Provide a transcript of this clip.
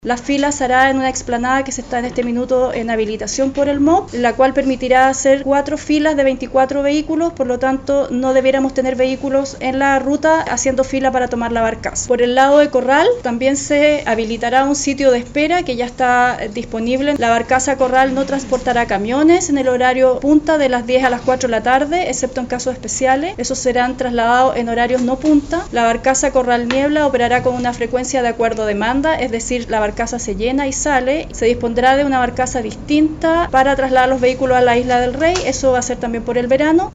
La fila se hará en una explanada que se está en este minuto en habilitación por el MOP, la cual permitirá hacer 4 filas de 24 vehículos, por lo tanto no debiéramos tener vehículos en la ruta haciendo fila para tomar la barcaza. Por el lado de Corral también se habilitará un sitio de espera que ya está disponible. La barcaza Corral no transportará camiones en el horario punta de las 10 a las 4 de la tarde, excepto en casos especiales. Esos serán trasladados en horarios no punta. La barcaza Corral Niebla operará con una frecuencia de acuerdo a demanda, es decir, la barcaza se llena y sale. Se dispondrá de una barcaza distinta para trasladar los vehículos a la Isla del Rey. Eso va a ser también por el verano.